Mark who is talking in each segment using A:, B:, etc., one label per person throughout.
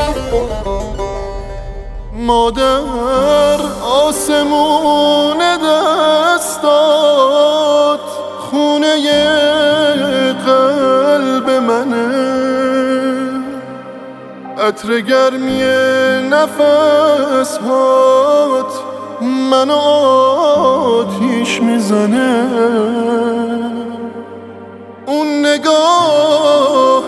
A: مادر آسمون دست داد، خونه قلب منه، عطر گرمی نفس هات منو آتیش میزنه. اون نگاه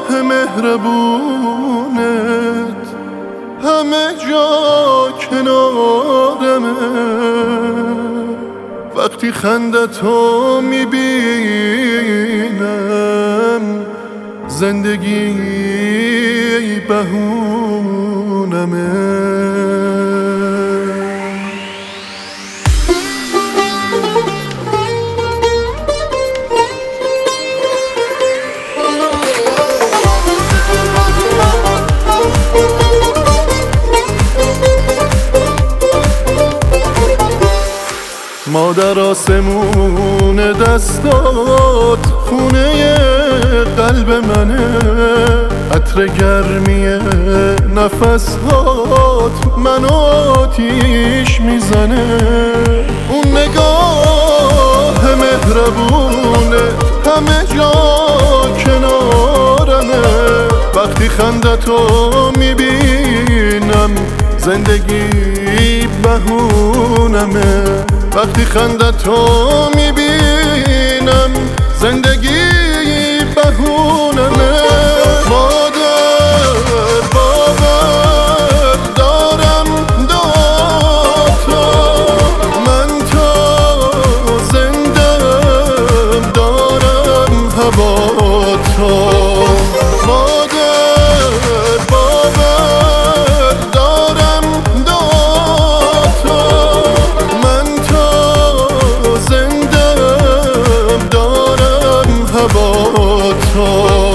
A: مهربونت همه جا کنارمه، وقتی خندتو میبینم زندگی بهونمه. مادر آسمون دست داد، خونه قلب منه، عطر گرمی نفس هات منو آتیش میزنه. اون نگاه مهربونه همه جا کنارمه، وقتی خندتو میبینم زندگی بهونمه. وقتی خندتو میبینم زندگی بهونمه. مادر باور دارم دعاتا، من تا زندم دارم هواتا. مادر باور دارم دعاتا، من تا زندم دارم هواتا.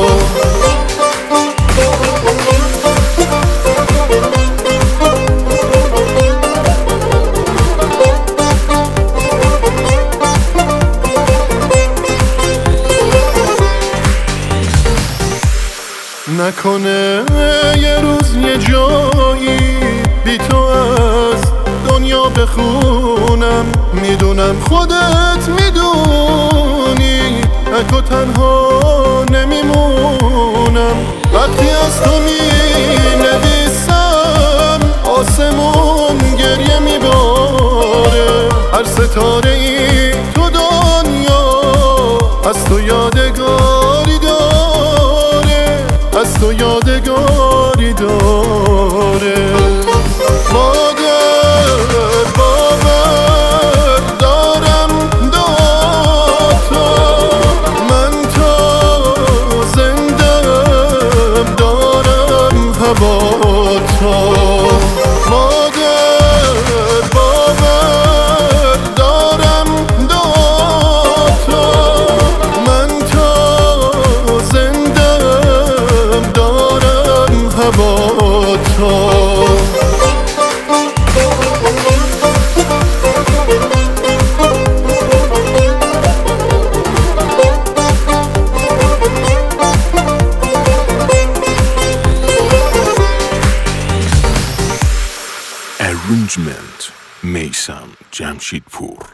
A: نکنه یه روز یه جایی بی تو از دنیا بخونم، میدونم خودت میدونی تک و تنها نمیمونم. وقتی از تو مینویسم آسمون گریه میباره، هر ستاره ای تو دنیا از تو یادگاری داره، از تو یادگاری داره. مادر باور دارم دعاتا، من تا زندم دارم هواتا. مادر باور دارم دعاتا، من تا زندم دارم هواتا.
B: Arrangement میثم جمشیدپور.